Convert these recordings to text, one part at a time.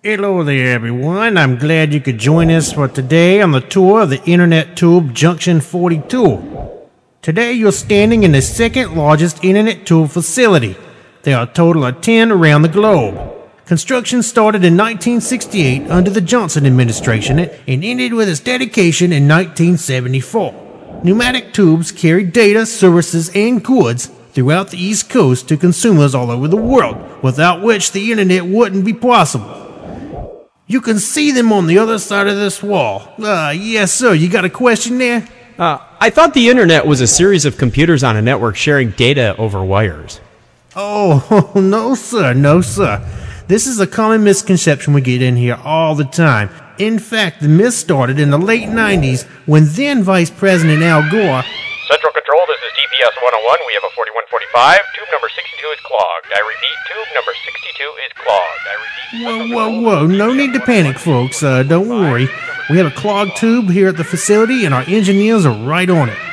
Hello there, everyone. I'm glad you could join us for today on the tour of the Internet Tube Junction 42. Today, you're standing in the second largest Internet Tube facility. There are a total of 10 around the globe. Construction started in 1968 under the Johnson administration and ended with its dedication in 1974. Pneumatic tubes carry data, services, and goods throughout the East Coast to consumers all over the world, without which the Internet wouldn't be possible. You can see them on the other side of this wall. Yes, sir. You got a question there? I thought the Internet was a series of computers on a network sharing data over wires. Oh, no, sir. No, sir. This is a common misconception we get in here all the time. In fact, the myth started in the late 90s when then Vice President Al Gore... Central Control, this is TPS 101. We have a 4145. Tube number 62 is clogged. I repeat, tube number 62 is clogged. I repeat... Whoa. No need to panic, folks. Don't worry. We have a clogged tube here at the facility, and our engineers are right on it.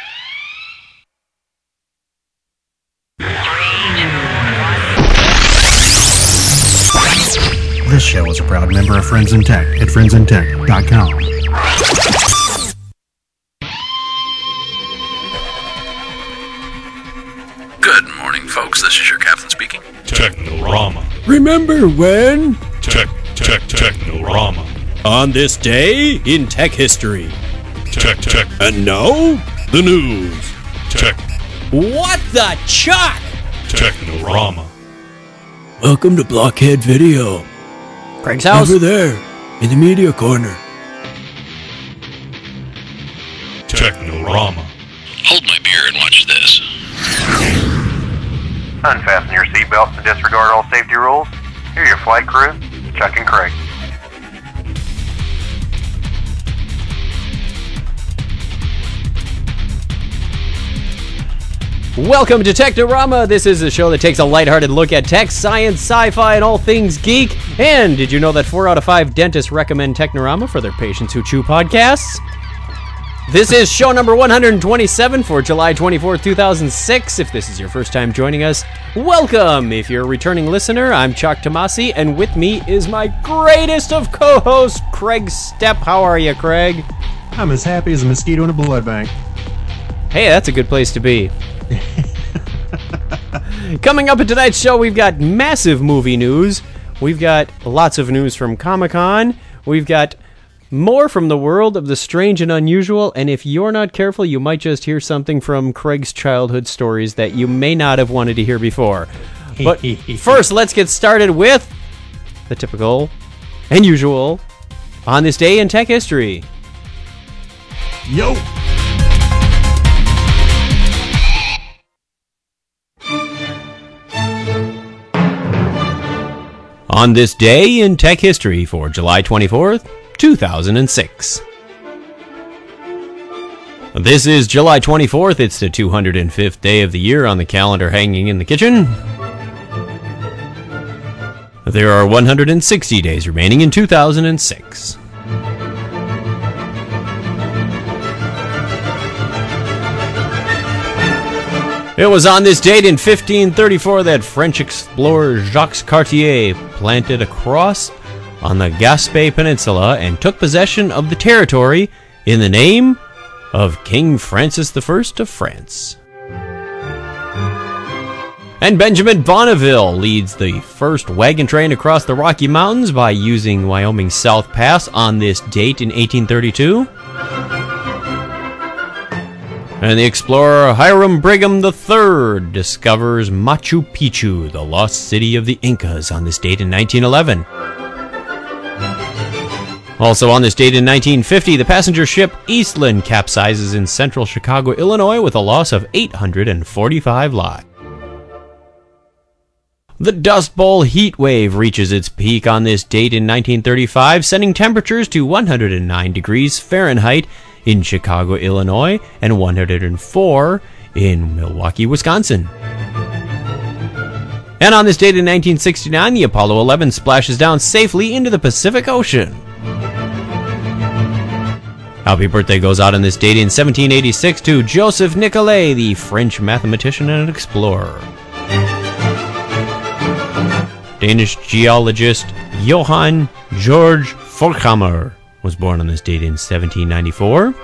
This show is a proud member of Friends in Tech at friendsintech.com. Good morning, folks. This is your captain speaking. Technorama. Remember when? Technorama. On this day in tech history. Tech. And now, the news. Tech. What the chuck? Technorama. Welcome to Blockhead Video. Craig's house? Over there, in the media corner. Technorama. Hold my beer and watch this. Unfasten your seatbelts and disregard all safety rules. Here are your flight crew, Chuck and Craig. Welcome to Technorama. This is a show that takes a lighthearted look at tech, science, sci-fi, and all things geek. And did you know that 4 out of 5 dentists recommend Technorama for their patients who chew podcasts? This is show number 127 for July 24th, 2006. If this is your first time joining us, welcome. If you're a returning listener, I'm Chuck Tomasi, and with me is my greatest of co-hosts, Craig Stepp. How are you, Craig? I'm as happy as a mosquito in a blood bank. Hey, that's a good place to be. Coming up in tonight's show, we've got massive movie news. We've got lots of news from Comic-Con. We've got more from the world of the strange and unusual. And if you're not careful, you might just hear something from Craig's childhood stories that you may not have wanted to hear before. But first, let's get started with the typical and usual on this day in tech history. Yo! On this day in tech history for July 24th, 2006. This is July 24th. It's the 205th day of the year on the calendar hanging in the kitchen. There are 160 days remaining in 2006. It was on this date in 1534 that French explorer Jacques Cartier planted a cross on the Gaspé Peninsula and took possession of the territory in the name of King Francis I of France. And Benjamin Bonneville leads the first wagon train across the Rocky Mountains by using Wyoming's South Pass on this date in 1832. And the explorer Hiram Brigham III discovers Machu Picchu, the lost city of the Incas, on this date in 1911. Also on this date in 1950, the passenger ship Eastland capsizes in central Chicago, Illinois, with a loss of 845 lives. The Dust Bowl heat wave reaches its peak on this date in 1935, sending temperatures to 109 degrees Fahrenheit in Chicago, Illinois, and 104 in Milwaukee, Wisconsin. And on this date in 1969, the Apollo 11 splashes down safely into the Pacific Ocean. Happy birthday goes out on this date in 1786 to Joseph Nicolai, the French mathematician and explorer. Danish geologist Johann Georg Folkhammer was born on this date in 1794.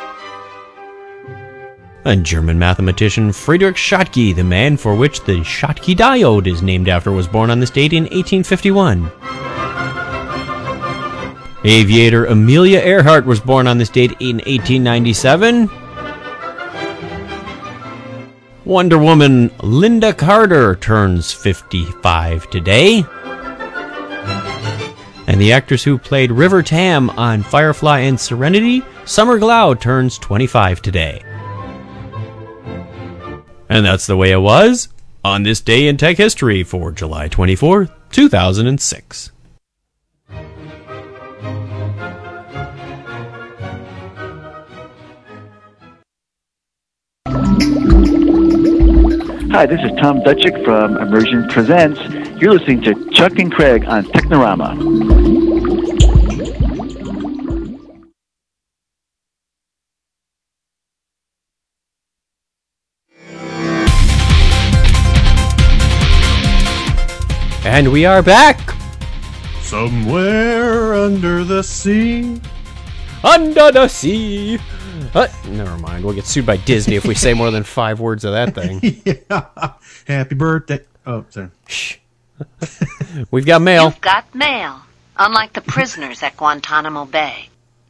And German mathematician Friedrich Schottky, the man for which the Schottky diode is named after, was born on this date in 1851. Aviator Amelia Earhart was born on this date in 1897. Wonder Woman Linda Carter turns 55 today. And the actress who played River Tam on Firefly and Serenity, Summer Glau, turns 25 today. And that's the way it was on this day in tech history for July 24th, 2006. Hi, this is Tom Dutchick from Immersion Presents. You're listening to Chuck and Craig on Technorama. And we are back! Somewhere under the sea. Under the sea! Never mind, we'll get sued by Disney if we say more than 5 words of that thing. Yeah. Happy birthday. Oh, sorry. Shh. We've got mail. You've got mail, unlike the prisoners at Guantanamo Bay.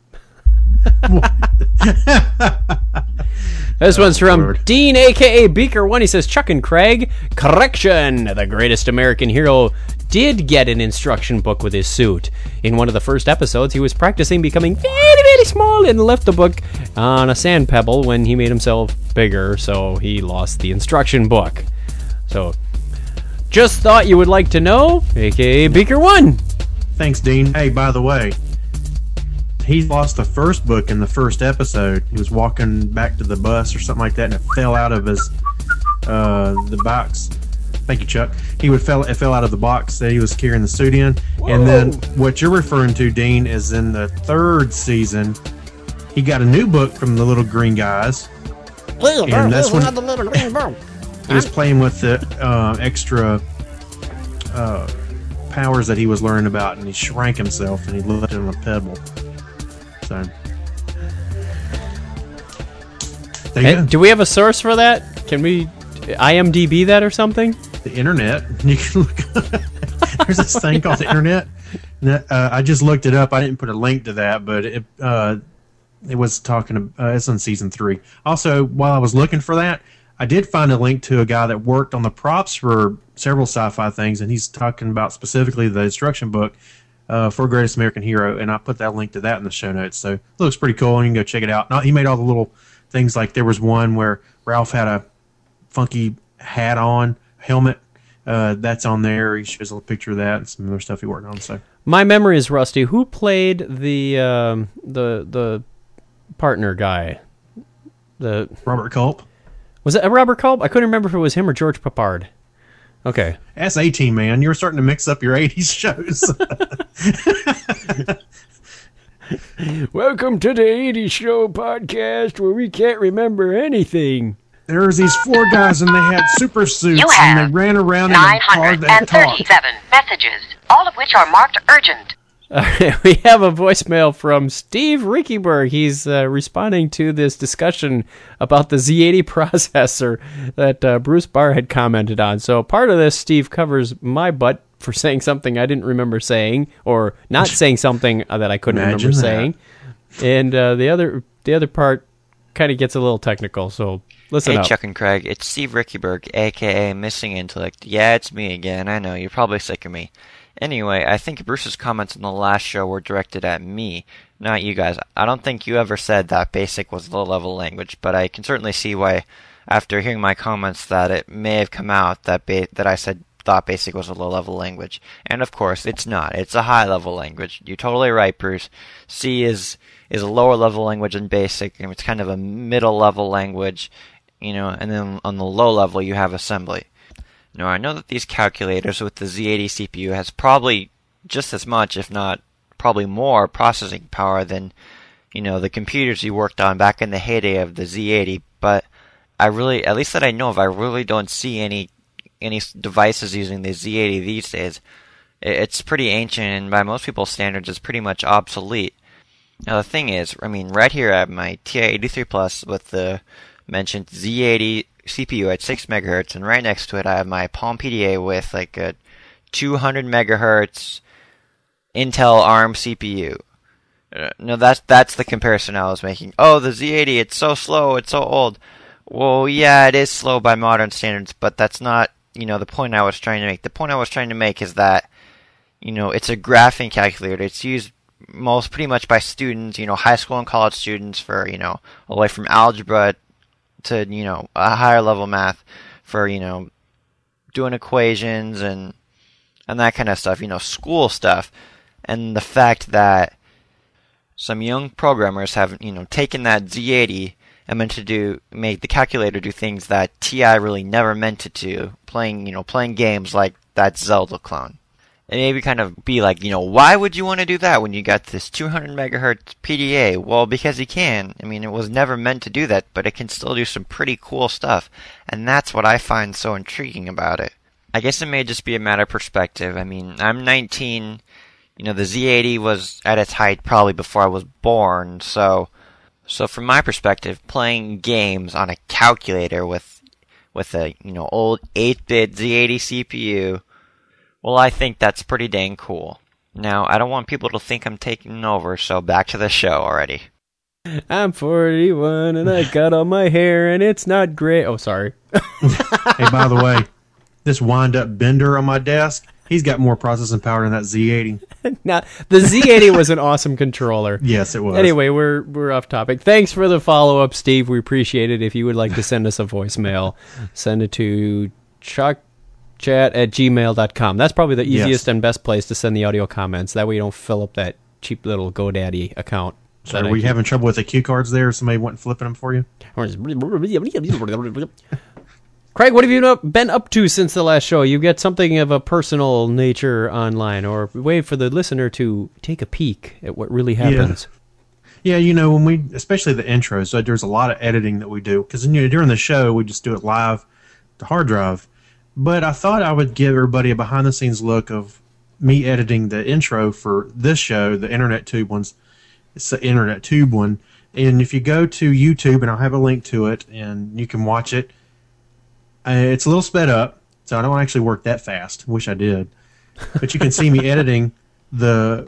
This one's from Dean, a.k.a. Beaker1. He says, Chuck and Craig, correction! The greatest American hero did get an instruction book with his suit. In one of the first episodes, he was practicing becoming very, very small and left the book on a sand pebble when he made himself bigger, so he lost the instruction book. So, just thought you would like to know, a.k.a. Beaker1. Thanks, Dean. Hey, by the way, he lost the first book in the first episode. He was walking back to the bus or something like that, and it fell out of his the box. Thank you, Chuck. It fell out of the box that he was carrying the suit in. Whoa. And then what you're referring to, Dean, is in the 3rd season, he got a new book from the little green guys. And that's when he was playing with the extra powers that he was learning about, and he shrank himself, and he left it on a pebble. So, there you go. Do we have a source for that? Can we IMDb that or something? The internet. You can look. There's this thing called the internet. I just looked it up. I didn't put a link to that, but it was talking. It's on season 3. Also, while I was looking for that, I did find a link to a guy that worked on the props for several sci-fi things, and he's talking about specifically the instruction book for Greatest American Hero, and I put that link to that in the show notes. So it looks pretty cool, and you can go check it out. He made all the little things, like there was one where Ralph had a funky hat on, helmet. That's on there. He shows a little picture of that and some other stuff he worked on. So my memory is rusty. Who played the partner guy? The Robert Culp. Was it Robert Culp? I couldn't remember if it was him or George Papard. Okay. That's 18, man. You were starting to mix up your 80s shows. Welcome to the 80s Show podcast, where we can't remember anything. There was these 4 guys, and they had super suits, and they ran around in a car that talked. 937 messages, all of which are marked urgent. We have a voicemail from Steve Rickyberg. He's responding to this discussion about the Z80 processor that Bruce Barr had commented on. So part of this, Steve, covers my butt for saying something I didn't remember saying, or not saying something that I couldn't remember saying. And the other part kind of gets a little technical, so listen up. Hey, Chuck and Craig, it's Steve Rickyberg, a.k.a. Missing Intellect. Yeah, it's me again. I know, you're probably sick of me. Anyway, I think Bruce's comments in the last show were directed at me, not you guys. I don't think you ever said that BASIC was low-level language, but I can certainly see why, after hearing my comments, that it may have come out that I thought BASIC was a low-level language. And of course, it's not. It's a high-level language. You're totally right, Bruce. C is a lower-level language than BASIC, and it's kind of a middle-level language, and then on the low level you have assembly. Now, I know that these calculators with the Z80 CPU has probably just as much, if not probably more, processing power than, the computers you worked on back in the heyday of the Z80, but I really, at least that I know of, I really don't see any devices using the Z80 these days. It's pretty ancient, and by most people's standards, it's pretty much obsolete. Now, the thing is, I mean, right here I have my TI-83 Plus with the mentioned Z80 CPU at 6 megahertz, and right next to it I have my Palm PDA with like a 200 megahertz Intel ARM CPU. No, that's the comparison I was making. Oh, the Z80, it's so slow, it's so old. Well, yeah, it is slow by modern standards, but that's not, the point I was trying to make. The point I was trying to make is that, it's a graphing calculator. It's used pretty much by students, high school and college students for, all the way from algebra to, a higher level math for, doing equations and that kind of stuff, school stuff. And the fact that some young programmers have, taken that Z80 and meant to make the calculator do things that TI really never meant it to, playing games like that Zelda clone. And maybe kind of be like, why would you want to do that when you got this 200 megahertz PDA? Well, because you can. I mean, it was never meant to do that, but it can still do some pretty cool stuff. And that's what I find so intriguing about it. I guess it may just be a matter of perspective. I mean, I'm 19. The Z80 was at its height probably before I was born. So from my perspective, playing games on a calculator with a, old 8-bit Z80 CPU, well, I think that's pretty dang cool. Now, I don't want people to think I'm taking over, so back to the show already. I'm 41 and I got all my hair and it's not gray. Oh, sorry. Hey, by the way, this wind-up bender on my desk, he's got more processing power than that Z80. Now, the Z80 was an awesome controller. Yes, it was. Anyway, we're off topic. Thanks for the follow-up, Steve. We appreciate it. If you would like to send us a voicemail, send it to chuckchat@gmail.com. That's probably the easiest and best place to send the audio comments. That way you don't fill up that cheap little GoDaddy account. So are we having trouble with the cue cards there? Somebody went flipping them for you? Craig, what have you been up to since the last show? You get something of a personal nature online, or way for the listener to take a peek at what really happens. Yeah, when we, especially the intros, so there's a lot of editing that we do. Because during the show, we just do it live to hard drive. But I thought I would give everybody a behind-the-scenes look of me editing the intro for this show, the Internet Tube ones. It's the Internet Tube one. And if you go to YouTube, and I'll have a link to it, and you can watch it, it's a little sped up, so I don't actually work that fast. Wish I did. But you can see me editing the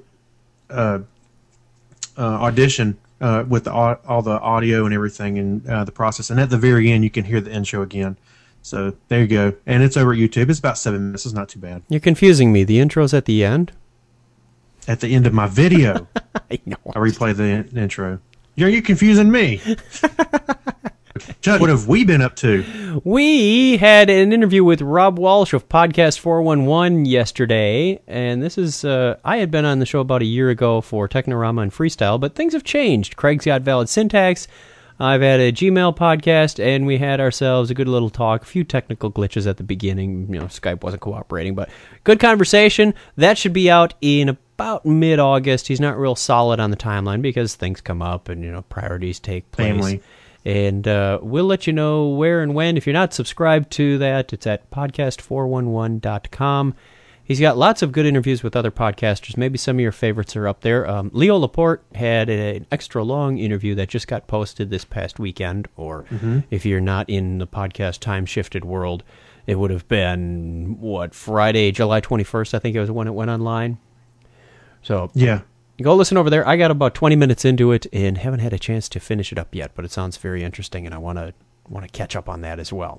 audition with all the audio and everything and the process. And at the very end, you can hear the intro again. So there you go. And it's over at YouTube. It's about 7 minutes. It's not too bad. You're confusing me. The intro's at the end? At the end of my video. I know. I replay the intro. You're confusing me. Chuck, what have we been up to? We had an interview with Rob Walsh of Podcast 411 yesterday, and this is, I had been on the show about a year ago for Technorama and Freestyle, but things have changed. Craig's got Valid Syntax, I've had a Gmail podcast, and we had ourselves a good little talk, a few technical glitches at the beginning, Skype wasn't cooperating, but good conversation. That should be out in about mid-August. He's not real solid on the timeline because things come up and, priorities take place. Family. And we'll let you know where and when. If you're not subscribed to that, it's at podcast411.com. He's got lots of good interviews with other podcasters. Maybe some of your favorites are up there. Leo Laporte had an extra long interview that just got posted this past weekend. Or if you're not in the podcast time-shifted world, it would have been, Friday, July 21st, I think it was when it went online. So yeah. Go listen over there. I got about 20 minutes into it and haven't had a chance to finish it up yet, but it sounds very interesting, and I want to catch up on that as well.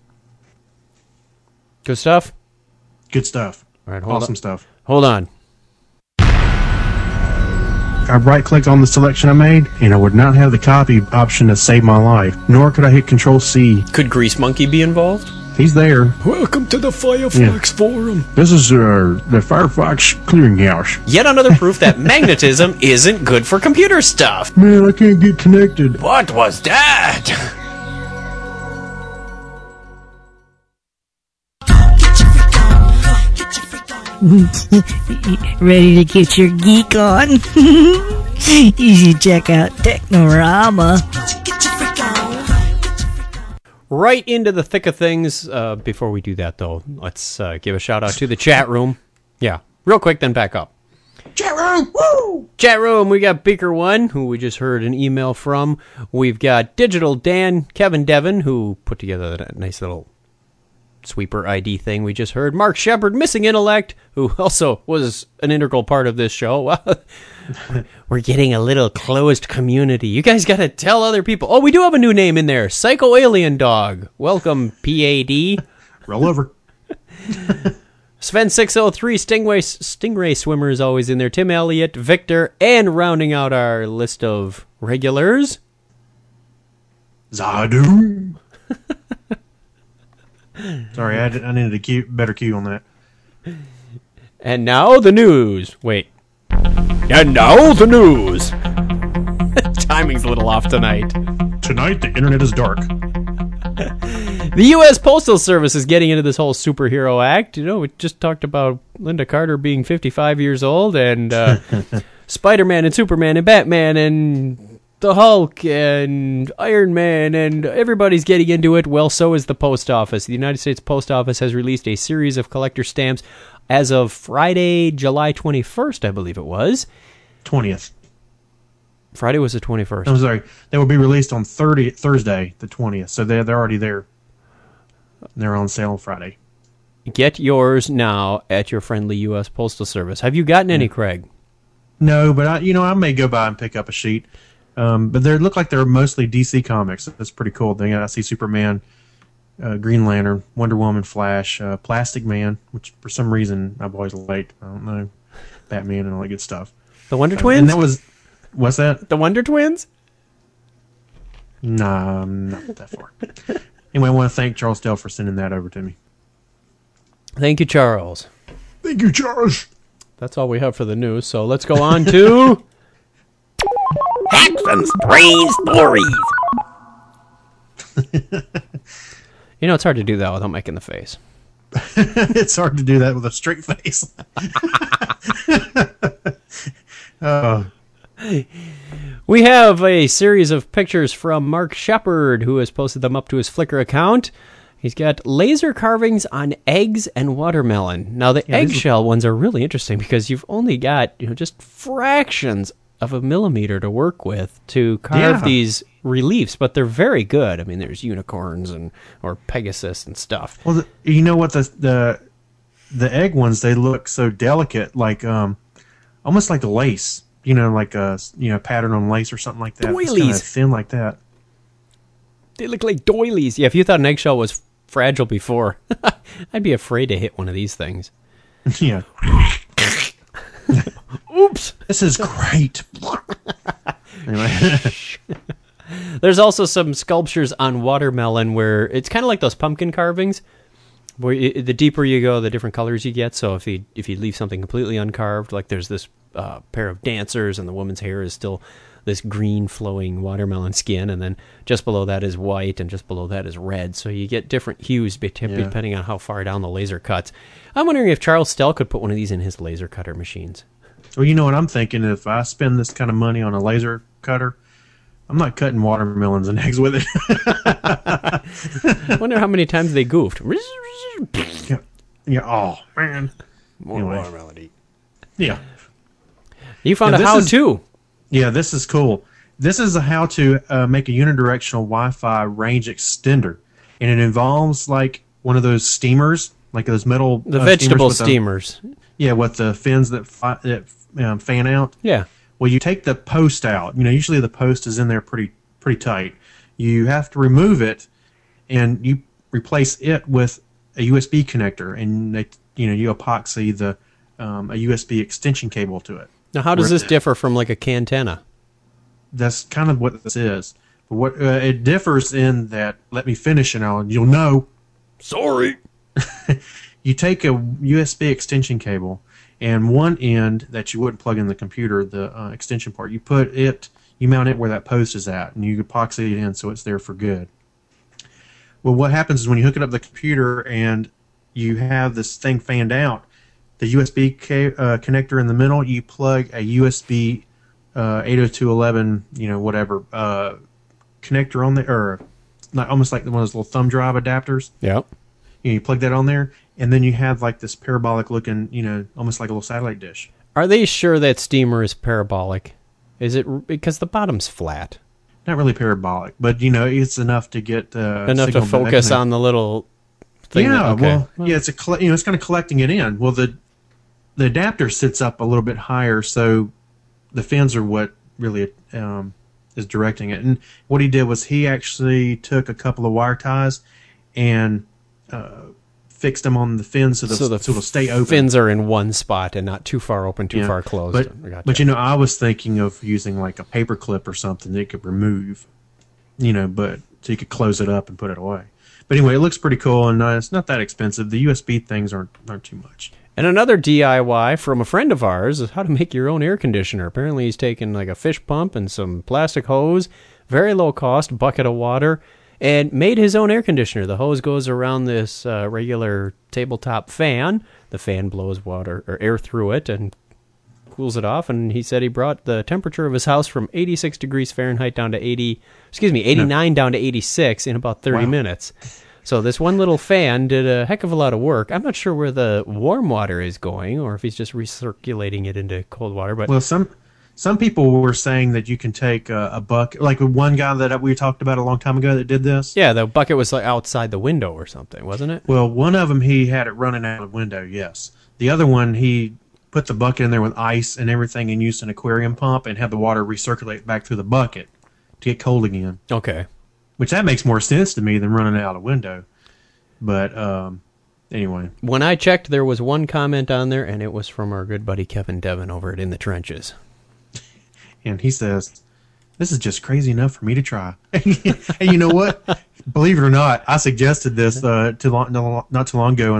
Good stuff? Good stuff. All right, awesome stuff. Hold on. I right-clicked on the selection I made, and I would not have the copy option to save my life, nor could I hit Control-C. Could Grease Monkey be involved? He's there. Welcome to the Firefox Forum. This is the Firefox Clearinghouse. Yet another proof that magnetism isn't good for computer stuff. Man, I can't get connected. What was that? Ready to get your geek on? You should check out Technorama. Right into the thick of things. Before we do that, though, let's give a shout-out to the chat room. Yeah, Real quick, then back up. Chat room, woo! Chat room, we got Beaker One, who we just heard an email from. We've got Digital Dan, Kevin Devon, who put together that nice little sweeper ID thing we just heard. Mark Shepard, Missing Intellect, who also was an integral part of this show. We're getting a little closed community. You guys got to tell other people. Oh, we do have a new name in there. Psycho Alien Dog. Welcome, PAD. Roll over. Sven 603, Stingray Swimmer is always in there. Tim Elliott, Victor, and rounding out our list of regulars, Zadu. Sorry, I needed a better cue on that. And now the news. Wait. And now the news. Timing's a little off tonight. Tonight, the internet is dark. The U.S. Postal Service is getting into this whole superhero act. You know, we just talked about Linda Carter being 55 years old, and Spider-Man and Superman and Batman and the Hulk and Iron Man, and everybody's getting into it. Well, so is the Post Office. The United States Post Office has released a series of collector stamps as of Friday, July 21st, I believe it was. 20th. Friday was the 21st. I'm sorry. They will be released on Thursday, the 20th. So they're already there. They're on sale Friday. Get yours now at your friendly U.S. Postal Service. Have you gotten any, Craig? No, but I may go by and pick up a sheet. But they look like they're mostly DC comics. That's pretty cool. I see Superman, Green Lantern, Wonder Woman, Flash, Plastic Man, which for some reason I've always liked. I don't know. Batman and all that good stuff. The Wonder Twins? And that was... What's that? The Wonder Twins? Nah, not that far. Anyway, I want to thank Charles Dell for sending that over to me. Thank you, Charles. Thank you, Charles. That's all we have for the news, so let's go on to... Facts and strange stories. You know, it's hard to do that without making the face. It's hard to do that with a straight face. We have a series of pictures from Mark Shepard, who has posted them up to his Flickr account. He's got laser carvings on eggs and watermelon. Now, the eggshell ones are really interesting because you've only got just fractions of a millimeter to work with to carve these reliefs, but they're very good. I mean, there's unicorns or Pegasus and stuff. Well, you know what, the egg ones, they look so delicate, like almost like lace. Like a pattern on lace or something like that. Doilies. It's kind of thin like that. They look like doilies. Yeah, if you thought an eggshell was fragile before, I'd be afraid to hit one of these things. Yeah. Oops. This is great. Anyway. There's also some sculptures on watermelon where it's kind of like those pumpkin carvings, where the deeper you go, the different colors you get. So if you leave something completely uncarved, like there's this pair of dancers, and the woman's hair is still this green flowing watermelon skin, and then just below that is white, and just below that is red. So you get different hues depending on how far down the laser cuts. I'm wondering if Charles Stell could put one of these in his laser cutter machines. Well, you know what I'm thinking? If I spend this kind of money on a laser cutter, I'm not cutting watermelons and eggs with it. I wonder how many times they goofed. Yeah. Oh, man. More watermelon eat. Yeah. You found a how-to. Yeah, this is cool. This is a how to make a unidirectional Wi-Fi range extender, and it involves like one of those steamers, like those metal vegetable steamers. With the fins that fan out. Yeah. Well, you take the post out. Usually the post is in there pretty tight. You have to remove it, and you replace it with a USB connector, and you epoxy a USB extension cable to it. Now, how does this differ from like a cantenna? That's kind of what this is. But what it differs in that, let me finish and you'll know. Sorry. You take a USB extension cable, and one end that you wouldn't plug in the computer, the extension part, you mount it where that post is at, and you epoxy it in so it's there for good. Well, what happens is when you hook it up to the computer and you have this thing fanned out, the USB connector in the middle, you plug a USB 802.11, connector on there, or not, almost like one of those little thumb drive adapters. Yep. You plug that on there, and then you have like this parabolic looking, almost like a little satellite dish. Are they sure that steamer is parabolic? Is it because the bottom's flat? Not really parabolic, but it's enough to get enough to focus on the little thing. Yeah, it's it's kind of collecting it in. Well, the adapter sits up a little bit higher, so the fins are what really is directing it. And what he did was he actually took a couple of wire ties and fixed them on the fins so it'll stay open. Fins are in one spot and not too far open, too far closed. But I was thinking of using like a paper clip or something that you could remove, but so you could close it up and put it away. But anyway, it looks pretty cool and it's not that expensive. The USB things aren't too much. And another DIY from a friend of ours is how to make your own air conditioner. Apparently he's taken like a fish pump and some plastic hose, very low cost, bucket of water, and made his own air conditioner. The hose goes around this regular tabletop fan. The fan blows water or air through it and cools it off. And he said he brought the temperature of his house from 86 degrees Fahrenheit down to 89 down to 86 in about 30 minutes. So this one little fan did a heck of a lot of work. I'm not sure where the warm water is going or if he's just recirculating it into cold water. But some people were saying that you can take a bucket, like one guy that we talked about a long time ago that did this. Yeah, the bucket was like outside the window or something, wasn't it? Well, one of them, he had it running out of the window, yes. The other one, he put the bucket in there with ice and everything and used an aquarium pump and had the water recirculate back through the bucket to get cold again. Okay. Which that makes more sense to me than running it out a window. But anyway. When I checked, there was one comment on there, and it was from our good buddy Kevin Devon over at In the Trenches. And he says, "This is just crazy enough for me to try." And you know what? Believe it or not, I suggested this not too long ago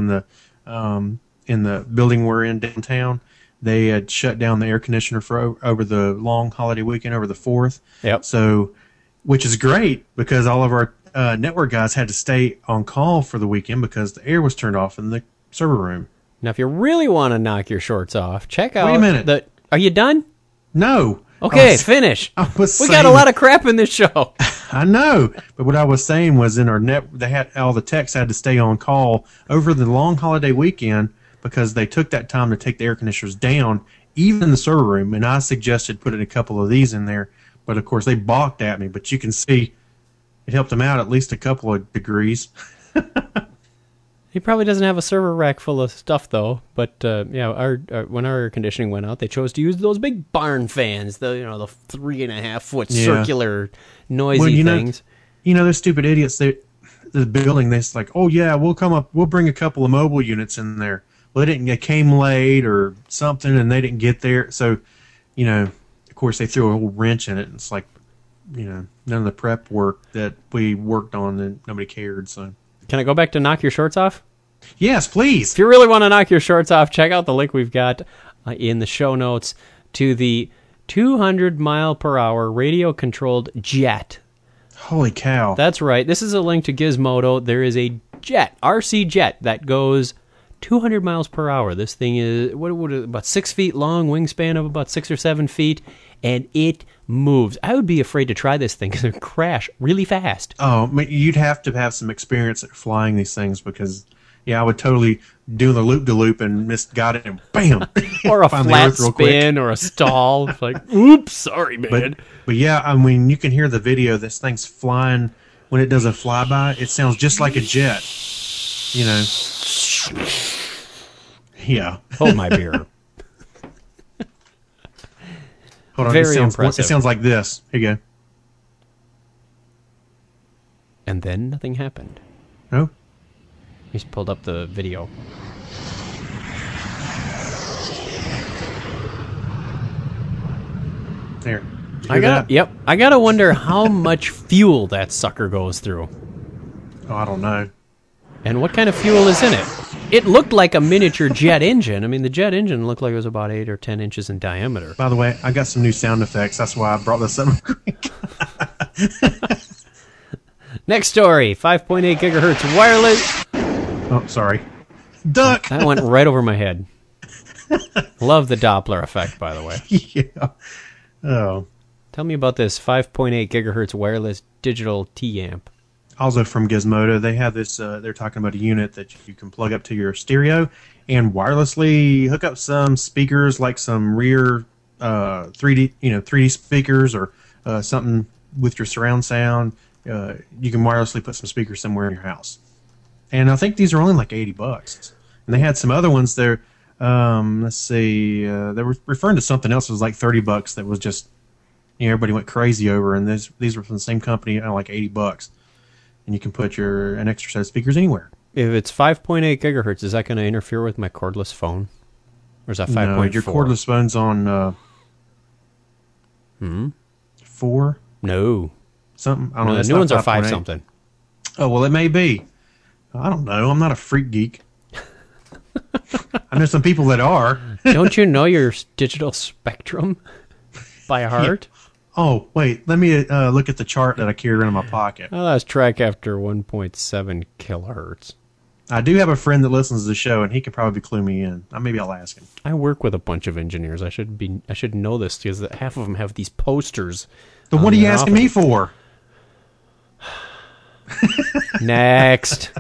in the building we're in downtown. They had shut down the air conditioner for over the long holiday weekend, over the 4th. Yep. So, which is great because all of our network guys had to stay on call for the weekend because the air was turned off in the server room. Now, if you really want to knock your shorts off, check out... Wait a minute. Are you done? No. Okay, finish. We got a lot of crap in this show. I know, but what I was saying was in our they had all the techs had to stay on call over the long holiday weekend because they took that time to take the air conditioners down, even in the server room. And I suggested putting a couple of these in there, but of course they balked at me. But you can see it helped them out at least a couple of degrees. He probably doesn't have a server rack full of stuff, though. But when our air conditioning went out, they chose to use those big barn fans, the 3.5 foot circular noisy things. Those stupid idiots. The building. They're like, oh yeah, we'll bring a couple of mobile units in there. Well, they came late or something, and they didn't get there. So, of course, they threw a whole wrench in it. And it's like, none of the prep work that we worked on, that nobody cared. So. Can I go back to knock your shorts off? Yes, please. If you really want to knock your shorts off, check out the link we've got in the show notes to the 200-mile-per-hour radio-controlled jet. Holy cow. That's right. This is a link to Gizmodo. There is a jet, RC jet, that goes 200 miles per hour. This thing is about 6 feet long, wingspan of about 6 or 7 feet, and it moves. I would be afraid to try this thing because it would crash really fast. Oh, you'd have to have some experience at flying these things because, I would totally do the loop-de-loop and got it and bam! Or a flat spin or a stall. It's like, oops, sorry, man. But you can hear the video. This thing's flying. When it does a flyby, it sounds just like a jet. Yeah. Hold my beer. Hold on, very impressive. It sounds like this. Here you go. And then nothing happened. No? He's pulled up the video. There. I gotta wonder how much fuel that sucker goes through. Oh, I don't know. And what kind of fuel is in it? It looked like a miniature jet engine. I mean, the jet engine looked like it was about 8 or 10 inches in diameter. By the way, I got some new sound effects. That's why I brought this up. Next story, 5.8 gigahertz wireless. Oh, sorry. Duck! That went right over my head. Love the Doppler effect, by the way. Yeah. Oh. Tell me about this 5.8 gigahertz wireless digital T-amp. also from Gizmodo. They have this. They're talking about a unit that you can plug up to your stereo and wirelessly hook up some speakers, like some rear 3D speakers or something with your surround sound. You can wirelessly put some speakers somewhere in your house. And I think these are only like $80. And they had some other ones there. Let's see. They were referring to something else that was like $30 that was just, everybody went crazy over. And these were from the same company, like $80. And you can put an extra set of speakers anywhere. If it's 5.8 gigahertz, is that going to interfere with my cordless phone? Or is that 5.4? No, your cordless phone's on 4? No. Something? I don't know. The new ones are 5 something. Oh, well, it may be. I don't know. I'm not a freak geek. I know some people that are. Don't you know your digital spectrum by heart? Yeah. Oh, wait. Let me look at the chart that I carry around in my pocket. Oh, that's track after 1.7 kilohertz. I do have a friend that listens to the show, and he could probably clue me in. Maybe I'll ask him. I work with a bunch of engineers. I should know this because half of them have these posters. Then what are you asking me for? Next.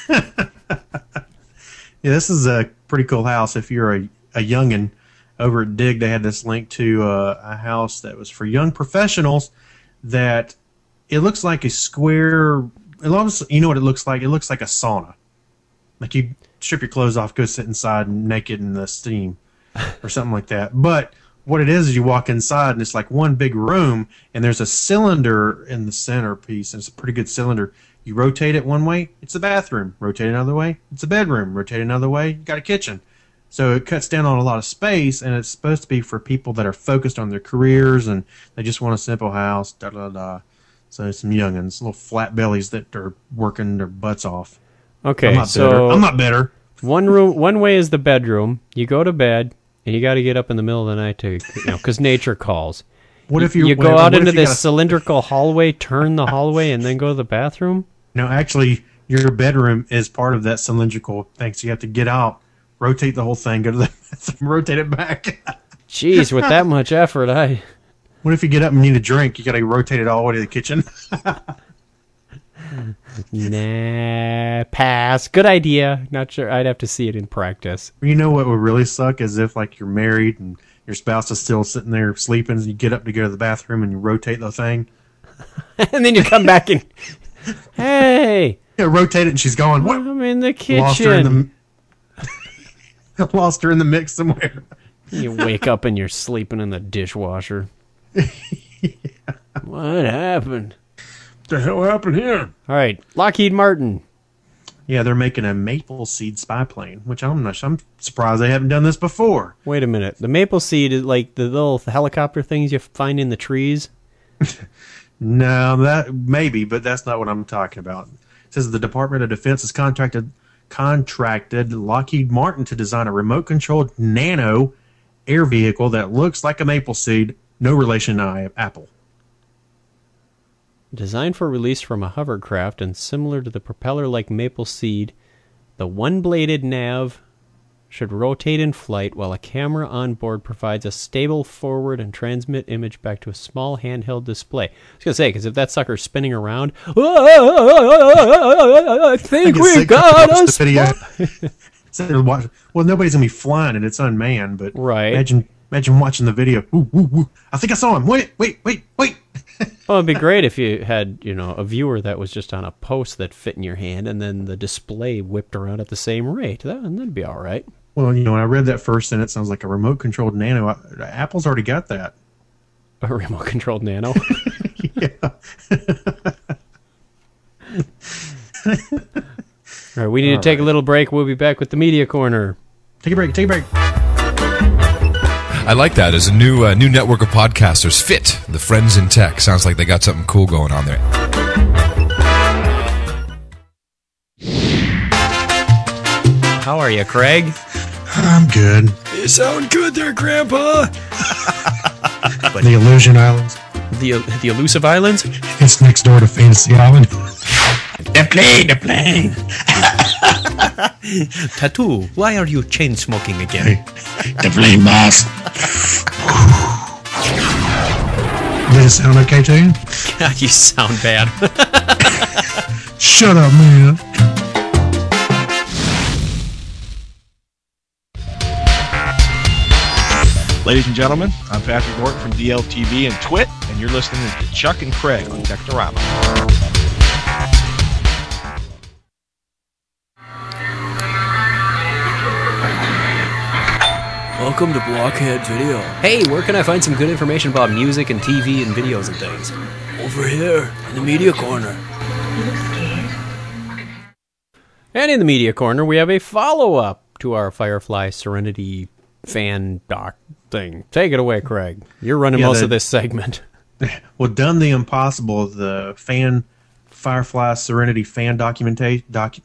Yeah, this is a pretty cool house. If you're a youngin', over at Dig, they had this link to a house that was for young professionals that it looks like a square. You know what it looks like? It looks like a sauna. Like you strip your clothes off, go sit inside naked in the steam or something like that. But what it is you walk inside and it's like one big room and there's a cylinder in the centerpiece, and it's a pretty good cylinder. You rotate it one way, it's a bathroom. Rotate it another way, it's a bedroom. Rotate it another way, you got a kitchen. So it cuts down on a lot of space, and it's supposed to be for people that are focused on their careers and they just want a simple house, da-da-da. So some youngins, little flat bellies that are working their butts off. Okay, I'm not bitter. One way is the bedroom. You go to bed, and you got to get up in the middle of the night to, because nature calls. What if you go out into this cylindrical hallway, turn the hallway, and then go to the bathroom? No, actually, your bedroom is part of that cylindrical thing, so you have to get out, rotate the whole thing, go to the bathroom, rotate it back. Jeez, with that much effort, What if you get up and need a drink? You got to rotate it all the way to the kitchen. Nah, pass. Good idea. Not sure. I'd have to see it in practice. You know what would really suck is if like you're married and your spouse is still sitting there sleeping, and you get up to go to the bathroom and you rotate the thing. And then you come back and, hey. Yeah, rotate it and she's gone. What? I'm in the kitchen. Lost her in the mix somewhere. You wake up and you're sleeping in the dishwasher. Yeah. What happened? What the hell happened here? All right, Lockheed Martin. Yeah, they're making a Maple Seed spy plane, which I'm surprised they haven't done this before. Wait a minute. The Maple Seed is like the little helicopter things you find in the trees? No, that maybe, but that's not what I'm talking about. It says the Department of Defense has contracted Lockheed Martin to design a remote-controlled nano air vehicle that looks like a maple seed, no relation to Apple. Designed for release from a hovercraft and similar to the propeller-like maple seed, the one-bladed nav should rotate in flight while a camera on board provides a stable forward and transmit image back to a small handheld display. I was going to say, because if that sucker's spinning around, I think we got a spy. Well, nobody's going to be flying it. It's unmanned, but right. Imagine watching the video. Ooh, ooh, ooh. I think I saw him. Wait. Well, it'd be great if you had, a viewer that was just on a post that fit in your hand, and then the display whipped around at the same rate. That'd be all right. Well, when I read that first sentence, sounds like a remote-controlled nano. Apple's already got that. A remote-controlled nano? Yeah. All right, we need to take a little break. We'll be back with the Media Corner. Take a break. I like that as a new network of podcasters. Fit, the Friends in Tech. Sounds like they got something cool going on there. How are you, Craig? I'm good. You sound good there, Grandpa. The Illusion Islands. The Elusive Islands? It's next door to Fantasy Island. The plane. Tattoo, why are you chain smoking again? The plane, boss. Does it sound okay to you? God, you sound bad. Shut up, man. Ladies and gentlemen, I'm Patrick Norton from DLTV and Twit, and you're listening to Chuck and Craig on Technorama. Welcome to Blockhead Video. Hey, where can I find some good information about music and TV and videos and things? Over here, in the media corner. And in the media corner, we have a follow-up to our Firefly Serenity fan doc thing. Take it away, Craig. You're running most of this segment. Well, Done the Impossible, the Firefly Serenity fan document.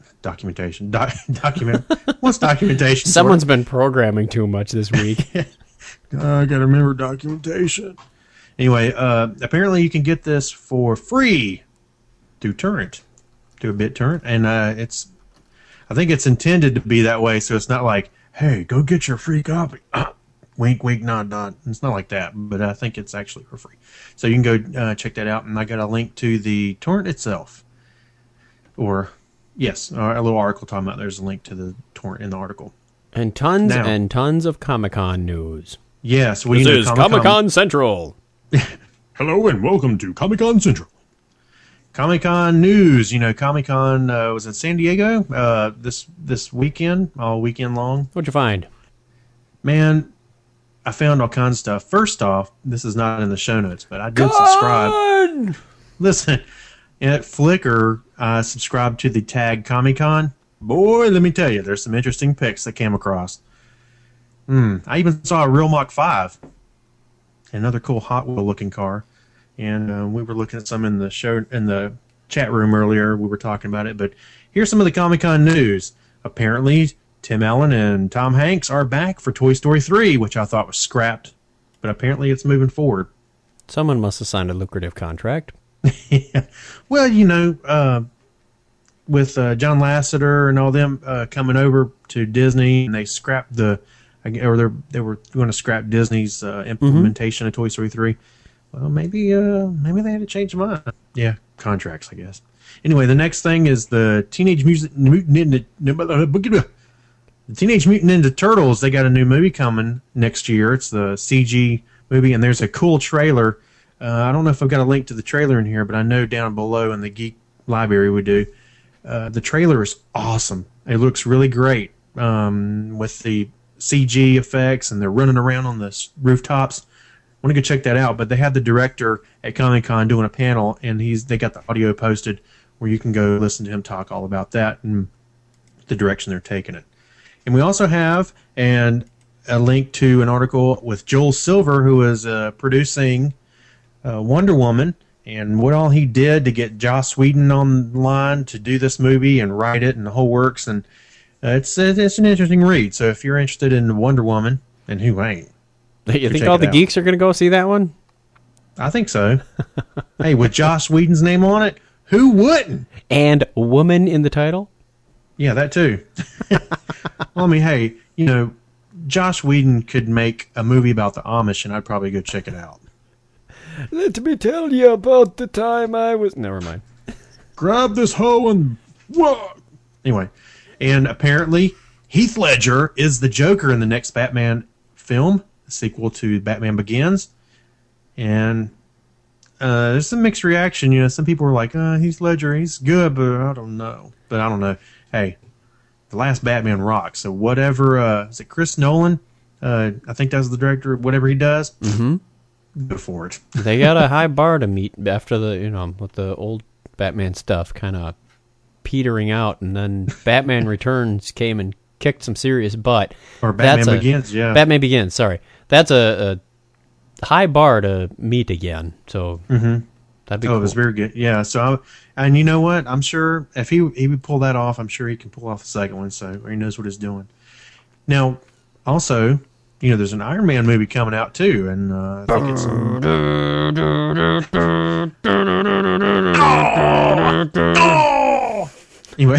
What's documentation? Someone's been programming too much this week. I gotta remember documentation. Anyway, apparently you can get this for free through Torrent, through a BitTorrent, and I think it's intended to be that way, so it's not like, hey, go get your free copy. Wink, wink, nod, nod. It's not like that, but I think it's actually for free. So you can go check that out, and I got a link to the torrent itself. Or, yes, a little article talking about there's a link to the torrent in the article. And tons of Comic-Con news. Yes. This is Comic-Con Central. Hello and welcome to Comic-Con Central. Comic-Con news. You know, Comic-Con was in San Diego this weekend, all weekend long. What'd you find? Man, I found all kinds of stuff. First off, this is not in the show notes, but I did subscribe. Listen, at Flickr, I subscribed to the tag Comic-Con. Boy, let me tell you, there's some interesting pics that came across. I even saw a real Mach 5. Another cool Hot Wheel looking car. And we were looking at some in the chat room earlier. We were talking about it, but here's some of the Comic-Con news. Apparently, Tim Allen and Tom Hanks are back for Toy Story 3, which I thought was scrapped, but apparently it's moving forward. Someone must have signed a lucrative contract. Yeah. Well, you know, with John Lasseter and all them coming over to Disney, and they scrapped they were going to scrap Disney's implementation of Toy Story 3. Well, maybe they had to change their mind. Yeah, contracts, I guess. Anyway, the next thing is the Teenage Mutant Ninja Turtles. They got a new movie coming next year. It's the CG movie, and there's a cool trailer. I don't know if I've got a link to the trailer in here, but I know down below in the Geek Library we do. The trailer is awesome. It looks really great with the CG effects, and they're running around on the rooftops. I want to go check that out, but they had the director at Comic-Con doing a panel, and they got the audio posted where you can go listen to him talk all about that and the direction they're taking it. And we also have a link to an article with Joel Silver, who is producing Wonder Woman, and what all he did to get Joss Whedon online to do this movie and write it and the whole works. And it's an interesting read. So if you're interested in Wonder Woman, and who ain't? You think all the geeks are going to go see that one? I think so. Hey, with Joss Whedon's name on it, who wouldn't? And woman in the title? Yeah, that too. Well, I mean, hey, you know, Joss Whedon could make a movie about the Amish, and I'd probably go check it out. Let me tell you about the time I was... Never mind. Grab this hoe and... Whoa! Anyway, and apparently Heath Ledger is the Joker in the next Batman film, the sequel to Batman Begins. And there's some mixed reaction. You know, some people were like, Heath Ledger, he's good, but I don't know. But I don't know. Hey, the last Batman rocks. So whatever, is it Chris Nolan? I think that's the director of whatever he does. Mm-hmm. Go for it. They got a high bar to meet after with the old Batman stuff kind of petering out, and then Batman Returns came and kicked some serious butt. Or Batman Begins, yeah. Batman Begins, sorry. That's a high bar to meet again, so that'd be cool. It was very good. Yeah, so, and you know what? I'm sure if he would pull that off, I'm sure he can pull off the second one, so he knows what he's doing. Now, also, you know, there's an Iron Man movie coming out, too, and I think it's... Anyway.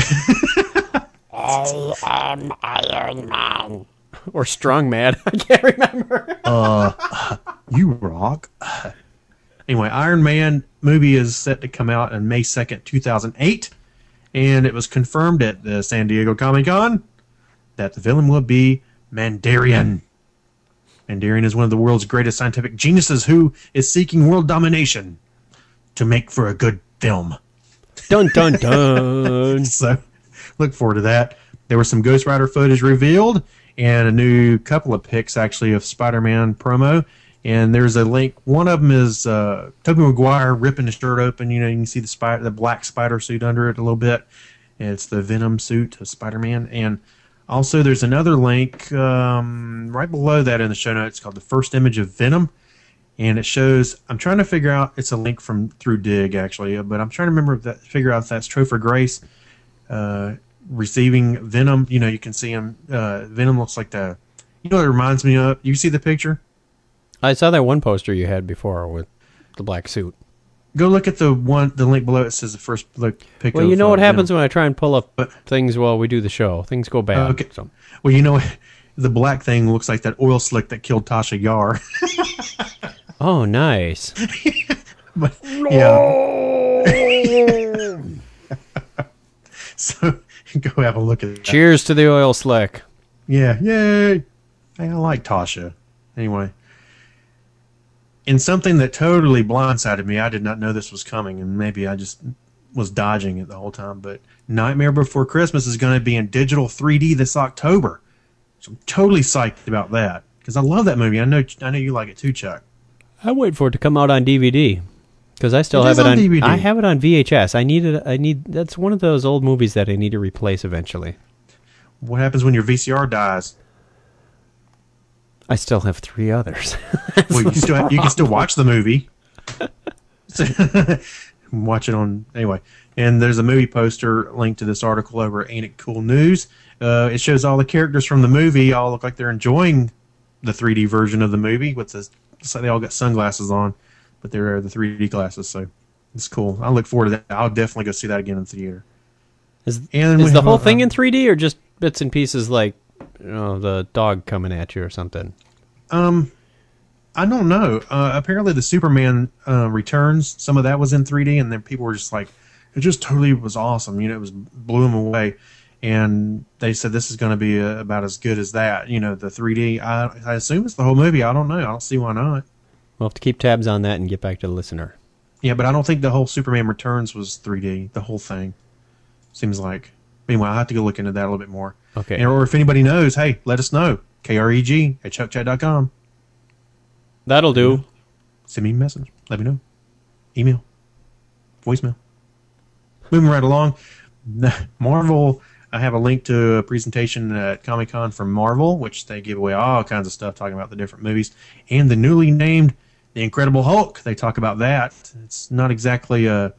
I am Iron Man. Or Strong Man. I can't remember. You rock. Anyway, Iron Man movie is set to come out on May 2nd, 2008. And it was confirmed at the San Diego Comic-Con that the villain will be Mandarian. Mandarian is one of the world's greatest scientific geniuses who is seeking world domination to make for a good film. Dun, dun, dun. So, look forward to that. There was some Ghost Rider footage revealed, and a new couple of pics, actually, of Spider-Man promo. And there's a link. One of them is Tobey Maguire ripping his shirt open. You can see the black spider suit under it a little bit. And it's the Venom suit of Spider-Man. And also, there's another link right below that in the show notes called the first image of Venom. And it shows, I'm trying to figure out, it's a link through Dig, actually, but I'm trying to figure out if that's Topher Grace receiving Venom. You can see him. Venom looks like what it reminds me of? You see the picture? I saw that one poster you had before with the black suit. Go look at the link below. It says the first pic. Well, you know what happens when I try and pull up things while we do the show. Things go bad. Okay. So. Well, the black thing looks like that oil slick that killed Tasha Yar. Oh, nice. But, yeah. So go have a look at that. Cheers to the oil slick. Yeah, yay. Hey, I like Tasha. Anyway. In something that totally blindsided me, I did not know this was coming, and maybe I just was dodging it the whole time, but Nightmare Before Christmas is going to be in digital 3D this October. So I'm totally psyched about that, because I love that movie. I know you like it too, Chuck. I wait for it to come out on DVD, because I still have it on DVD. I have it on VHS. That's one of those old movies that I need to replace eventually. What happens when your VCR dies? I still have 3 others. Well, you can still watch the movie. Watch it on anyway. And there's a movie poster linked to this article over at Ain't It Cool News. It shows all the characters from the movie all look like they're enjoying the 3D version of the movie. So they all got sunglasses on, but they're the 3D glasses. So it's cool. I look forward to that. I'll definitely go see that again in the theater. Is the whole thing in 3D or just bits and pieces like the dog coming at you or something? I don't know. Apparently the Superman Returns, some of that was in 3D, and then people were just like, it just totally was awesome. It blew them away. And they said this is going to be about as good as that. The 3D. I assume it's the whole movie. I don't know. I don't see why not. We'll have to keep tabs on that and get back to the listener. Yeah, but I don't think the whole Superman Returns was 3D. The whole thing. Seems like. Anyway, I'll have to go look into that a little bit more. Okay. Or if anybody knows, hey, let us know. KREG@chuckchat.com. That'll do. Send me a message. Let me know. Email. Voicemail. Moving right along. Marvel, I have a link to a presentation at Comic-Con from Marvel, which they give away all kinds of stuff talking about the different movies. And the newly named The Incredible Hulk. They talk about that. It's not exactly a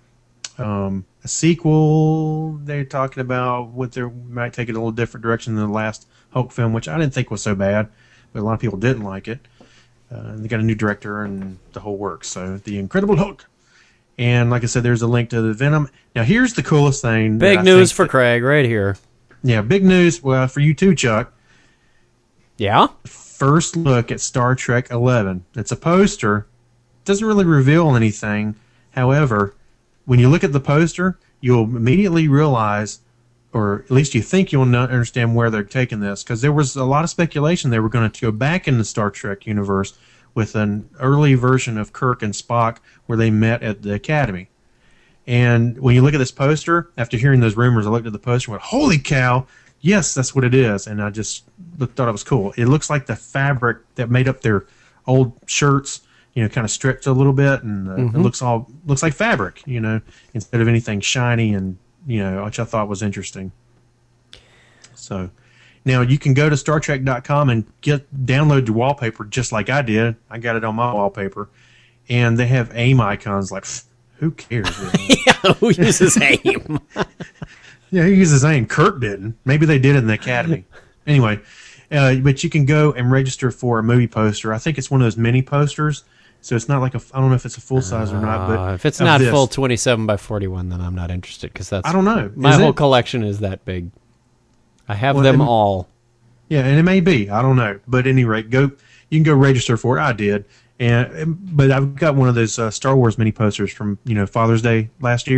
sequel. They're talking about what they might take it a little different direction than the last Hulk film, which I didn't think was so bad, but a lot of people didn't like it. They got a new director and the whole works. So The Incredible Hulk. And like I said, there's a link to the Venom. Now here's the coolest thing. Big news for Craig right here. Yeah, big news. Well, for you too, Chuck. Yeah? First look at Star Trek 11. It's a poster. It doesn't really reveal anything. However, when you look at the poster, you'll immediately realize, or at least you think you'll not understand where they're taking this, because there was a lot of speculation they were going to go back in the Star Trek universe with an early version of Kirk and Spock where they met at the Academy. And when you look at this poster, after hearing those rumors, I looked at the poster and went, holy cow, yes, that's what it is. And I just thought it was cool. It looks like the fabric that made up their old shirts, kind of stretched a little bit, and it looks like fabric, instead of anything shiny and, which I thought was interesting. So now you can go to StarTrek.com and download your wallpaper just like I did. I got it on my wallpaper, and they have AIM icons. Like, who cares? Yeah, who uses AIM? Yeah, who uses AIM? Kirk didn't. Maybe they did it in the Academy. Anyway, but you can go and register for a movie poster. I think it's one of those mini posters. So it's not like I don't know if it's a full size or not, but if it's not full 27 by 41, then I'm not interested, because that's, I don't know. My whole collection is that big. I have them all. Yeah, and it may be. I don't know. But at any rate, you can go register for it. I did. But I've got one of those Star Wars mini posters from, Father's Day last year.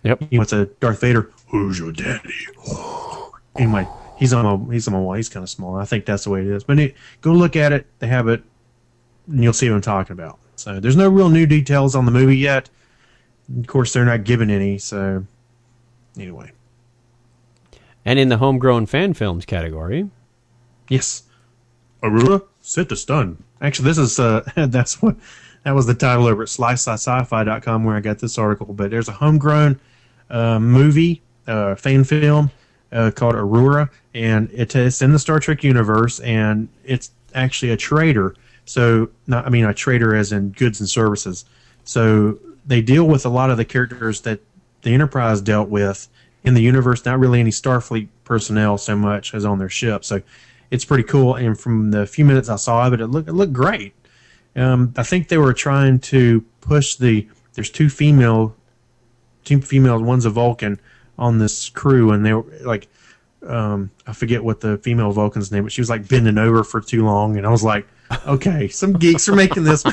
Yep. You know, it's a Darth Vader. Who's your daddy? Anyway, he's on my wall. He's kind of small. I think that's the way it is. But go look at it. They have it, and you'll see what I'm talking about. So there's no real new details on the movie yet. Of course, they're not given any. So anyway. And in the homegrown fan films category. Yes. Aurora, set to stun. Actually, this is that was the title over at slice.sci-fi.com where I got this article. But there's a homegrown movie, fan film called Aurora, and it's in the Star Trek universe, and it's actually a trader. So, a trader as in goods and services. So they deal with a lot of the characters that the Enterprise dealt with in the universe. Not really any Starfleet personnel so much as on their ship. So it's pretty cool. And from the few minutes I saw of it, it looked great. I think they were trying to push there's two females, one's a Vulcan on this crew, and they were like, I forget what the female Vulcan's name, but she was like bending over for too long, and I was like, okay, some geeks are making this,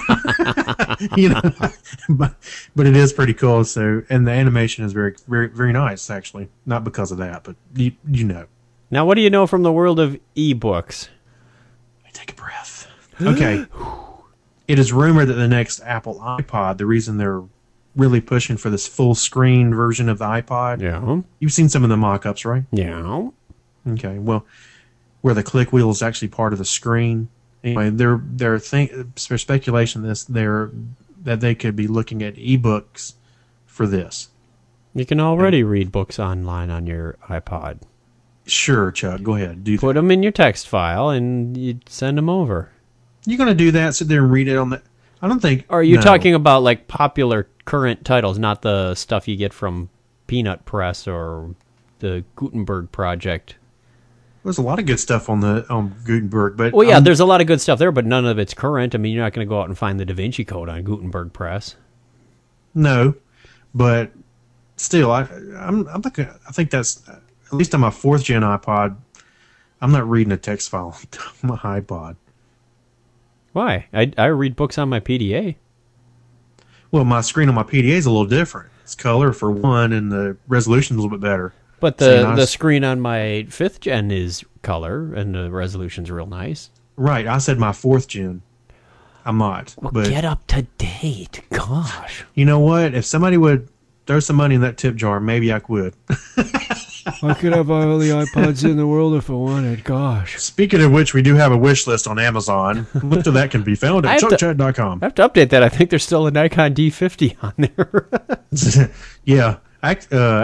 but it is pretty cool. So, and the animation is very, very, very nice, actually. Not because of that, but you know. Now, what do you know from the world of ebooks? Take a breath. Okay. It is rumored that the next Apple iPod, the reason they're really pushing for this full screen version of the iPod. Yeah. You've seen some of the mock-ups, right? Yeah. Okay. Well, where the click wheel is actually part of the screen. Anyway, there's speculation that they could be looking at ebooks for this. You can already read books online on your iPod. Sure, Chuck. Go ahead. Put them in your text file and you send them over. You're going to do that? Sit there and read it on the... I don't think... Or are you talking about like popular current titles, not the stuff you get from Peanut Press or the Gutenberg Project? There's a lot of good stuff on Gutenberg, but... Well, yeah, there's a lot of good stuff there, but none of it's current. I mean, you're not going to go out and find the Da Vinci Code on Gutenberg Press. No, but still, I think that's... At least on my 4th gen iPod, I'm not reading a text file on my iPod. Why? I read books on my PDA. Well, my screen on my PDA is a little different. It's color for one, and the resolution's a little bit better. But the screen on my 5th gen is color, and the resolution's real nice. Right. I said my 4th gen. I'm not. Well, but get up to date. Gosh. You know what? If somebody would throw some money in that tip jar, maybe I would. I could have all the iPods in the world if I wanted. Gosh. Speaking of which, we do have a wish list on Amazon. Most of that can be found at chuckchat.com. I have to update that. I think there's still a Nikon D50 on there. Yeah. I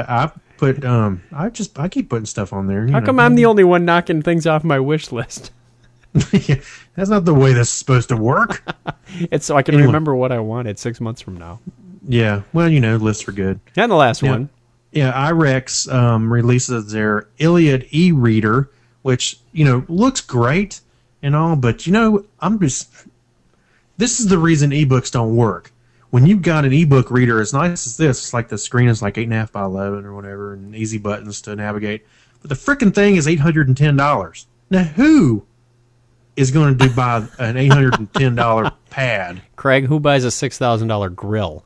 keep putting stuff on there. How come I'm the only one knocking things off my wish list? Yeah, that's not the way this is supposed to work. It's so I can remember what I wanted 6 months from now. Yeah. Well, lists are good. And the last one. Yeah, IREX releases their Iliad e-reader, which, looks great and all, but, this is the reason ebooks don't work. When you've got an ebook reader as nice as this, it's like the screen is like 8.5 by 11 or whatever, and easy buttons to navigate. But the frickin' thing is $810. Now, who is going to buy an $810 pad? Craig, who buys a $6,000 grill?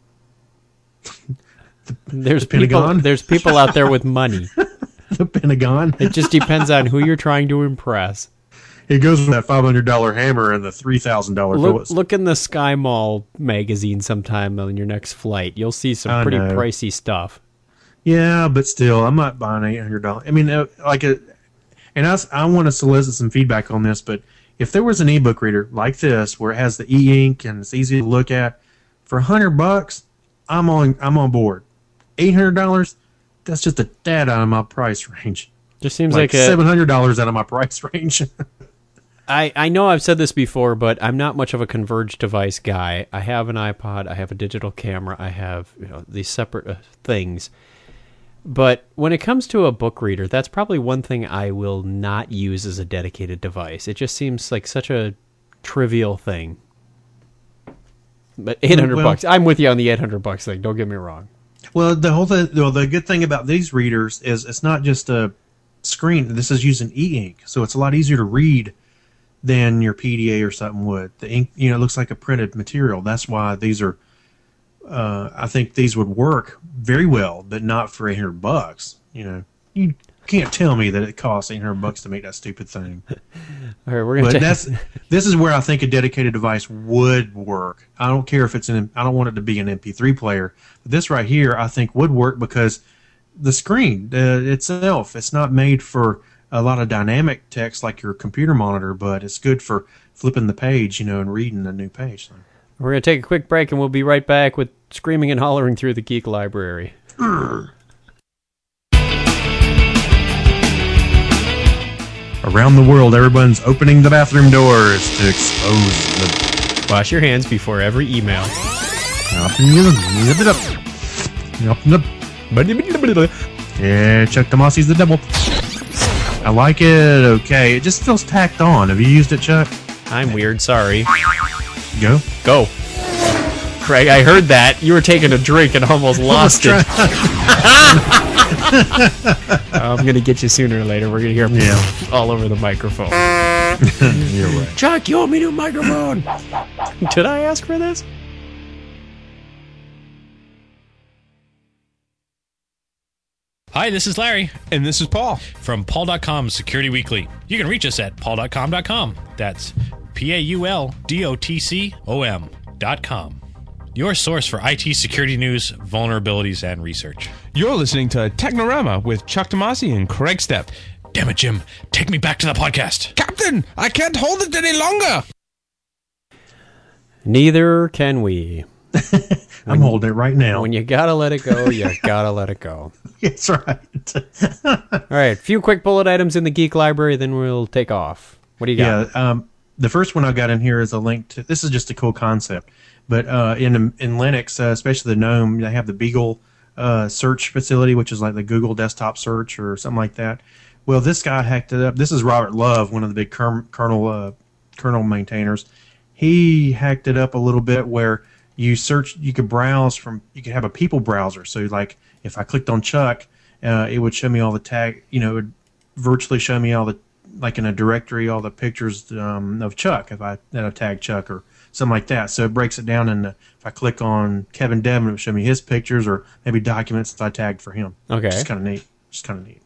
There's Pentagon? There's people out there with money. The Pentagon? It just depends on who you're trying to impress. It goes with that $500 hammer and the $3,000 bullets. Look in the Sky Mall magazine sometime on your next flight. You'll see some pretty pricey stuff. Yeah, but still, I'm not buying $800. I mean, I want to solicit some feedback on this, but if there was an ebook reader like this where it has the e-ink and it's easy to look at, for $100, I'm on board. $800, that's just a tad out of my price range. Just seems like $700 out of my price range. I know I've said this before, but I'm not much of a converged device guy. I have an iPod, I have a digital camera, I have these separate things. But when it comes to a book reader, that's probably one thing I will not use as a dedicated device. It just seems like such a trivial thing. But $800, I'm with you on the $800 thing. Don't get me wrong. Well, the good thing about these readers is it's not just a screen. This is using e-ink, so it's a lot easier to read than your PDA or something would. The ink, it looks like a printed material. That's why these are I think these would work very well, but not for $800. You know, you can't tell me that it costs $800 to make that stupid thing. All right, we're gonna. This is where I think a dedicated device would work. I don't care if it's I don't want it to be an MP3 player. But this right here, I think would work because the screen itself, it's not made for a lot of dynamic text like your computer monitor, but it's good for flipping the page, you know, and reading a new page. We're going to take a quick break, and we'll be right back with Screaming and Hollering Through the Geek Library. Around the world, everyone's opening the bathroom doors to expose the... Wash your hands before every email. Yeah, Chuck Tomassi's the devil. I like it, okay. It just feels tacked on. Have you used it, Chuck? I'm weird, sorry. Go. Craig, I heard that. You were taking a drink and almost lost it. I'm going to get you sooner or later. We're going to hear all over the microphone. You're right. Chuck, you owe me a new microphone. Did I ask for this? Hi, this is Larry. And this is Paul. From Paul.com Security Weekly. You can reach us at paul.com.com. That's PAULDOTCOM.com. Your source for IT security news, vulnerabilities, and research. You're listening to Technorama with Chuck Tomassi and Craig Stepp. Damn it, Jim. Take me back to the podcast. Captain, I can't hold it any longer. Neither can we. I'm holding it right now. When you gotta let it go, you gotta let it go. That's right. All right, a few quick bullet items in the Geek Library, then we'll take off. What do you got? Yeah, the first one I got in here is a link to... This is just a cool concept. But in Linux, especially the GNOME, they have the Beagle search facility, which is like the Google desktop search or something like that. Well, this guy hacked it up. This is Robert Love, one of the big kernel maintainers. He hacked it up a little bit where you could browse from... You could have a people browser. So, like, if I clicked on Chuck, it would show me all the tag... You know, it would virtually show me all the... Like in a directory, all the pictures of Chuck, that I've tagged Chuck or something like that. So it breaks it down, and if I click on Kevin Devin, it will show me his pictures or maybe documents that I tagged for him. Okay. It's kind of neat.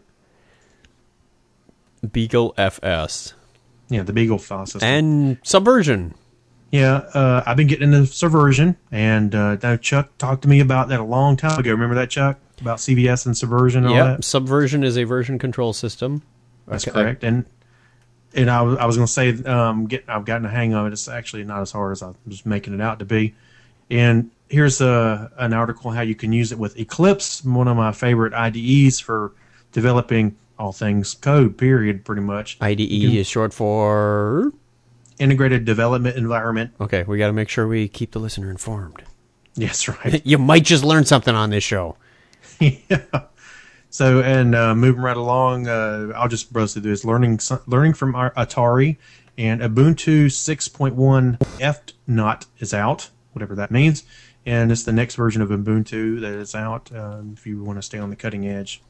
Beagle FS. Yeah, the Beagle file system. And Subversion. Yeah, I've been getting into Subversion, and Chuck talked to me about that a long time ago. Remember that, Chuck? About CVS and Subversion and all that? Subversion is a version control system. That's correct. And I was going to say, I've gotten a hang of it. It's actually not as hard as I was making it out to be. And here's an article how you can use it with Eclipse, one of my favorite IDEs for developing all things code, period, pretty much. IDE is short for... Integrated Development Environment. Okay, we got to make sure we keep the listener informed. Yes, right. You might just learn something on this show. Yeah. So, and moving right along, I'll just browse through this. Learning from Atari, and Ubuntu 6.1 FNOT is out, whatever that means. And it's the next version of Ubuntu that is out if you want to stay on the cutting edge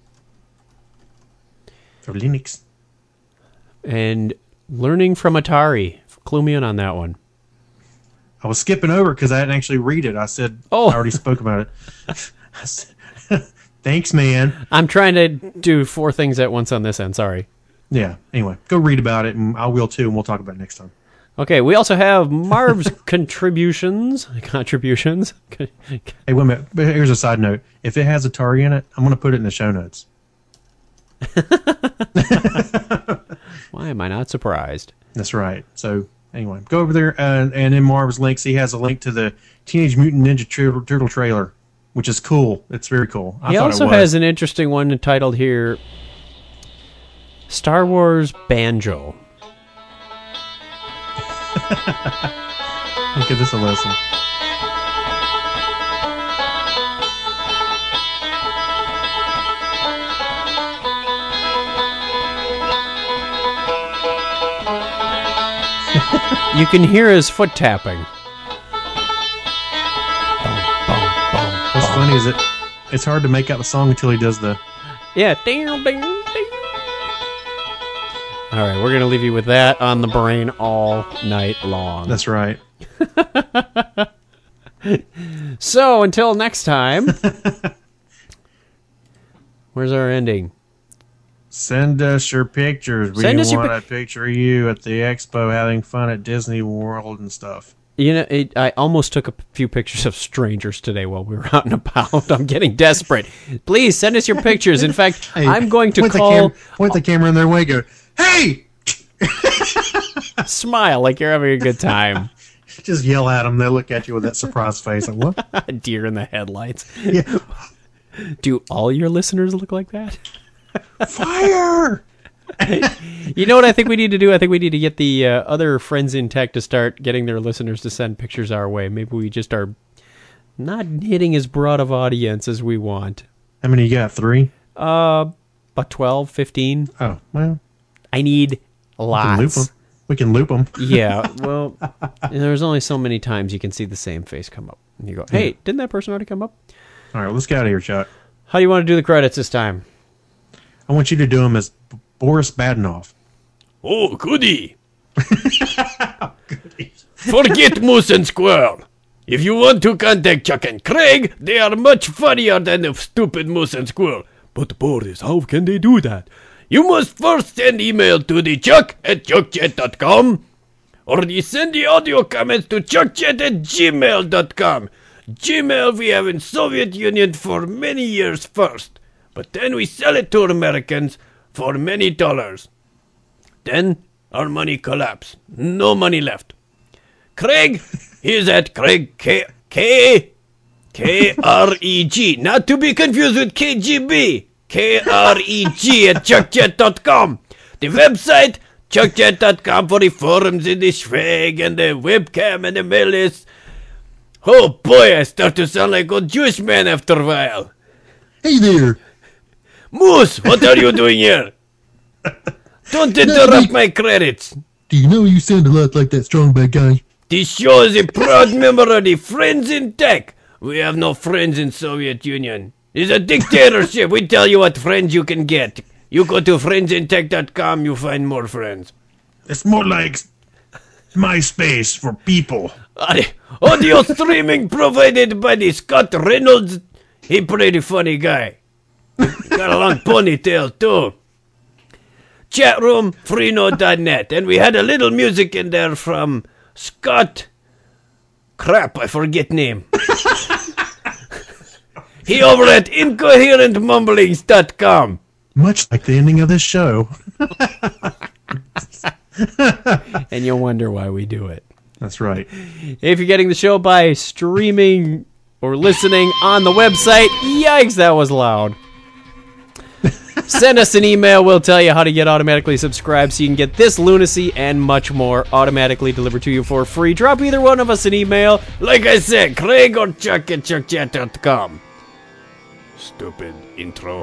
for Linux. And learning from Atari. Clue me in on that one. I was skipping over because I didn't actually read it. I said, I already spoke about it. I said, thanks, man. I'm trying to do 4 things at once on this end. Sorry. Yeah. Anyway, go read about it, and I will too, and we'll talk about it next time. Okay. We also have Marv's contributions. Hey, wait a minute. Here's a side note. If it has Atari in it, I'm going to put it in the show notes. Why am I not surprised? That's right. So anyway, go over there, and in Marv's links, he has a link to the Teenage Mutant Ninja Turtle trailer, which is cool. It's very cool. He also has an interesting one entitled here, Star Wars Banjo. Give this a listen. You can hear his foot tapping. What's funny is it's hard to make out the song until he does the... Yeah. Ding, ding, ding. All right, we're going to leave you with that on the brain all night long. That's right. So, until next time, where's our ending? Send us your pictures. We Send us your want a picture of you at the expo having fun at Disney World and stuff. You know, I almost took a few pictures of strangers today while we were out and about. I'm getting desperate. Please send us your pictures. In fact, Hey, I'm going to point call... point the camera in their way, go, hey! Smile like you're having a good time. Just yell at them. They'll look at you with that surprised face. Like, what? Deer in the headlights. Yeah. Do all your listeners look like that? Fire! You know what I think we need to do? I think we need to get the other friends in tech to start getting their listeners to send pictures our way. Maybe we just are not hitting as broad of audience as we want. How many you got? 3? About 12, 15. Oh, well. I need lots. We can loop them. Yeah, well, there's only so many times you can see the same face come up. And you go, hey, didn't that person already come up? All right, let's get out of here, Chuck. How do you want to do the credits this time? I want you to do them as Boris Badenoff. Oh, goody. Forget Moose and Squirrel. If you want to contact Chuck and Craig, they are much funnier than the stupid Moose and Squirrel. But Boris, how can they do that? You must first send email to the chuck@chuckchat.com, or you send the audio comments to chuckchat@gmail.com. Gmail we have in Soviet Union for many years first, but then we sell it to Americans for many dollars. Then our money collapse. No money left. Craig is at Craig K-R-E-G, not to be confused with KGB. K-R-E-G at chuckchat.com. The website, chuckchat.com, for the forums and the swag and the webcam and the mail list. Oh boy, I start to sound like a Jewish man after a while. Hey there. Moose, what are you doing here? Don't interrupt my credits. Do you know you sound a lot like that strong bad guy? This show is a proud member of the Friends in Tech. We have no friends in Soviet Union. It's a dictatorship. We tell you what friends you can get. You go to friendsintech.com, you find more friends. It's more like MySpace for people. Audio streaming provided by the Scott Reynolds. He pretty funny guy. Got a long ponytail too. Chat room, freenode.net. And we had a little music in there from Scott. Crap, I forget name. He over at incoherentmumblings.com. Much like the ending of this show. And you'll wonder why we do it. That's right. If you're getting the show by streaming or listening on the website, yikes, that was loud. Send us an email. We'll tell you how to get automatically subscribed so you can get this lunacy and much more automatically delivered to you for free. Drop either one of us an email. Like I said, Craig or Chuck at chuckchat.com. Stupid intro.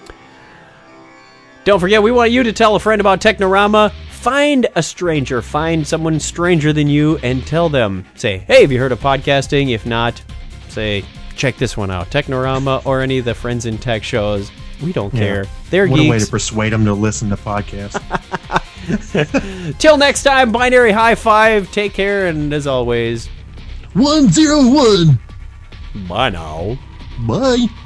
Don't forget, we want you to tell a friend about Technorama. Find a stranger. Find someone stranger than you and tell them. Say, hey, have you heard of podcasting? If not, say, check this one out. Technorama or any of the Friends in Tech shows. We don't care. They're what geeks. A way to persuade them to listen to podcasts. Till next time, binary high five. Take care, and as always, 101. bye now. Bye.